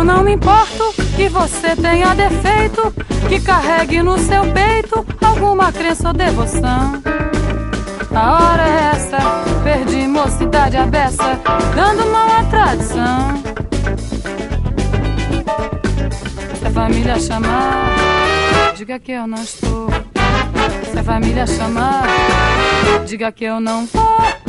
não me importo que você tenha defeito, que carregue no seu peito alguma crença ou devoção. A hora é essa, perdi mocidade à beça, dando mal à tradição. Se a família chamar, diga que eu não estou. Se a família chamar, diga que eu não vou.